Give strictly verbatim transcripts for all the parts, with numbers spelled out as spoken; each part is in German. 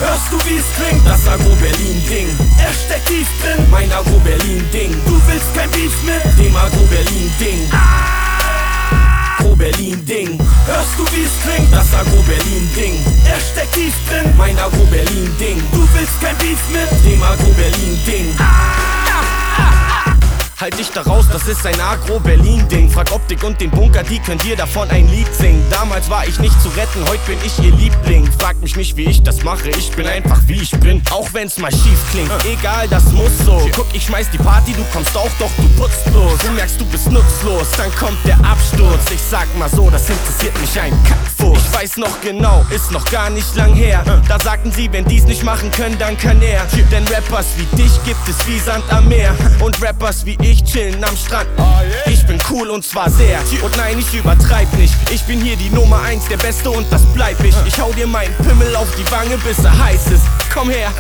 Hörst du wie es klingt? Das Agro-Berlin-Ding. Er steckt tief drin, mein Agro-Berlin-Ding. Du willst kein Beef mit dem Agro-Berlin-Ding. Agro-Berlin-Ding. Hörst du wie es klingt? Das Agro-Berlin-Ding. Er steckt tief drin, mein Agro-Berlin-Ding. Du willst kein Beef mit dem Agro-Berlin-Ding. Halt dich da raus, das ist ein Agro-Berlin-Ding. Frag Optik und den Bunker, die können dir davon ein Lied singen. Damals war ich nicht zu retten, heute bin ich ihr Liebling. Frag mich nicht, wie ich das mache, ich bin einfach wie ich bin. Auch wenn's mal schief klingt, egal, das muss so. Guck, ich schmeiß die Party, du kommst auch, doch du putzt los. Du merkst, du bist nutzlos, dann kommt der Absturz. Ich sag mal so, das interessiert mich ein Kackfurz. Ich weiß noch genau, ist noch gar nicht lang her. Da sagten sie, wenn die's nicht machen können, dann kann er. Denn Rappers wie dich gibt es wie Sand am Meer. Und Rappers wie ich chillen am Strand. Ich bin cool und zwar sehr. Und nein, ich übertreib nicht. Ich bin hier die Nummer eins, der Beste und das bleib ich. Ich hau dir meinen Pimmel auf die Wange, bis er heiß ist. Komm her.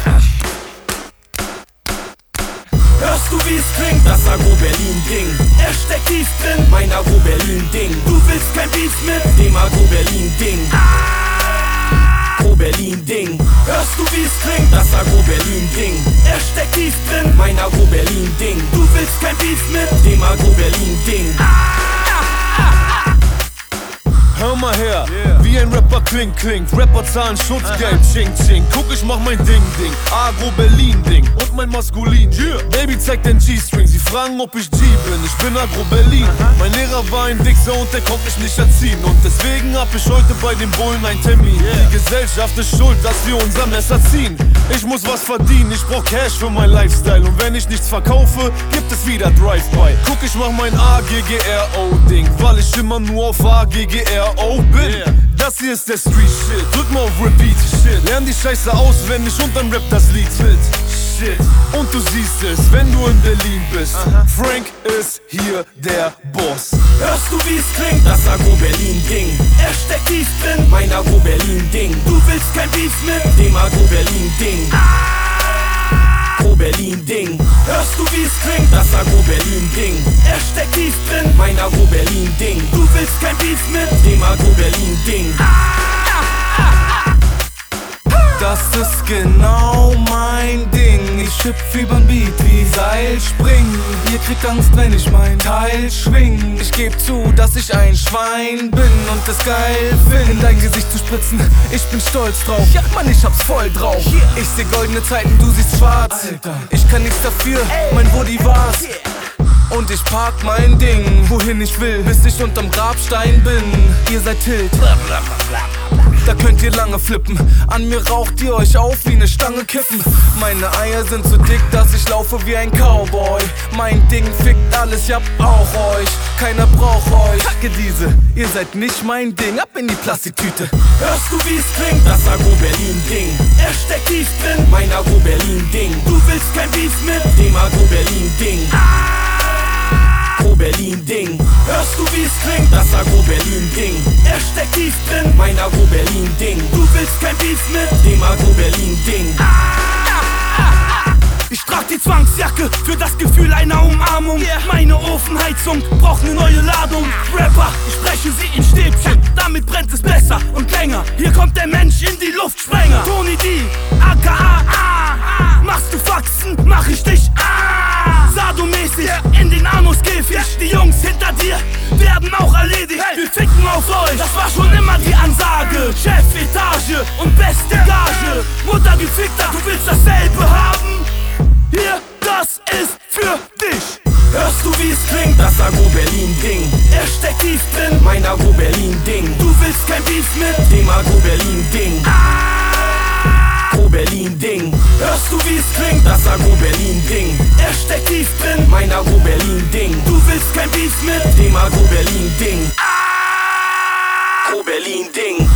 Hörst du wie es klingt? Das Agro-Berlin-Ding. Er steckt tief drin, mein Agro-Berlin-Ding. Du willst kein Beef mit dem Agro-Berlin-Ding. Agro-Berlin-Ding. Hörst du wie es klingt? Das Agro-Berlin-Ding. Er steckt tief drin, mein Agro-Berlin-Ding. Du willst kein Beef mit dem Agro-Berlin-Ding. Hör mal her, yeah. Wie ein Rapper klingt, klingt. Rapper zahlen Schutzgeld, ching, ching. Guck, ich mach mein Ding, Ding. Agro-Berlin-Ding und mein Maskulin, yeah. Baby zeigt den G-String, sie fragen, ob ich G bin. Ich bin Agro-Berlin. Mein Lehrer war ein Wichser und der konnte mich nicht erziehen. Und deswegen hab ich heute bei den Bullen einen Termin, yeah. Die Gesellschaft ist schuld, dass wir unser Messer ziehen. Ich muss was verdienen, ich brauch Cash für mein Lifestyle. Und wenn ich nichts verkaufe, gibt es wieder Drive-By. Guck, ich mach mein A G G R O-Ding, weil ich immer nur auf A G G R O bin. Yeah. Das hier ist der Street Shit, drück mal auf Repeat Shit. Lern die Scheiße auswendig und dann rap das Lied mit Shit. Und du siehst es, wenn du in Berlin bist. Aha. Frank ist hier der Boss. Hörst du wie es klingt? Das Agro-Berlin-Ding. Er steckt tief drin, mein Agro-Berlin-Ding. Du willst kein Beef mit dem Agro-Berlin-Ding. Agro-Berlin-Ding. Hörst du wie es klingt? Das Agro-Berlin-Ding. Er steckt tief drin, mein Agro-Berlin-Ding. Du willst kein Beef mit dem Agro-Berlin-Ding. Das ist genau mein Ding. Ich hüpf übern Beat wie Seilspringen. Ihr kriegt Angst, wenn ich mein Teil schwing. Ich geb zu, dass ich ein Schwein bin und es geil find, in dein Gesicht zu spritzen. Ich bin stolz drauf, ja Mann, ich hab's voll drauf. Ich seh goldene Zeiten, du siehst schwarz. Alter. Ich kann nichts dafür, mein Body war's. Und ich park mein Ding, wohin ich will, bis ich unterm Grabstein bin. Ihr seid Tilt, da könnt ihr lange flippen. An mir raucht ihr euch auf wie ne Stange kippen. Meine Eier sind so dick, dass ich laufe wie ein Cowboy. Mein Ding fickt alles, ja auch euch. Keiner braucht euch. Kacke diese, ihr seid nicht mein Ding. Ab in die Plastiktüte. Hörst du wie es klingt? Das Agro-Berlin-Ding. Er steckt tief drin, mein Agro-Berlin-Ding. Du willst kein Beef mit dem Agro-Berlin-Ding. Agro-Berlin-Ding. Hörst du wie es klingt? Das Agro-Berlin-Ding. Er steckt tief drin, mein Agro-Berlin-Ding. Du willst kein Beef mit dem Agro-Berlin-Ding. Ich trag die Zwangsjacke für das Gefühl einer Umarmung. Yeah. Meine Ofenheizung braucht ne neue Ladung. Rapper, ich spreche sie in Stäbchen, damit brennt es besser und länger. Hier kommt der Mensch in die Luftsprenger. Tony D, aka A. Machst du Faxen, mach ich dich A. Sadomäßig in den Anuskäfig. Die Jungs hinter dir werden auch erledigt. Wir ficken auf euch, das war schon immer die Ansage. Chefetage und beste Gage. Mutter gefickter, du willst dasselbe haben? Hier, das ist für dich. Hörst du wie es klingt? Das Agro-Berlin-Ding. Er steckt tief drin, mein Agro-Berlin-Ding. Du willst kein Beef mit dem Agro-Berlin-Ding. Agro-Berlin-Ding. Hörst du wie es klingt? Das Agro-Berlin-Ding. Er steckt tief drin, mein Agro-Berlin-Ding. Du willst kein Beef mit dem Agro-Berlin-Ding. Agro-Berlin-Ding.